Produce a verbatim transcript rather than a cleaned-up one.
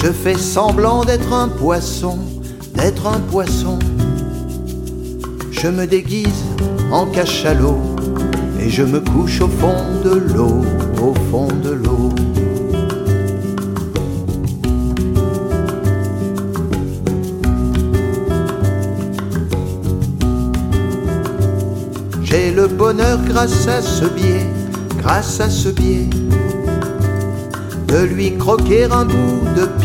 Je fais semblant d'être un poisson, d'être un poisson. Je me déguise en cachalot et je me couche au fond de l'eau, au fond de l'eau. J'ai le bonheur grâce à ce biais, grâce à ce biais, de lui croquer un bout de pied.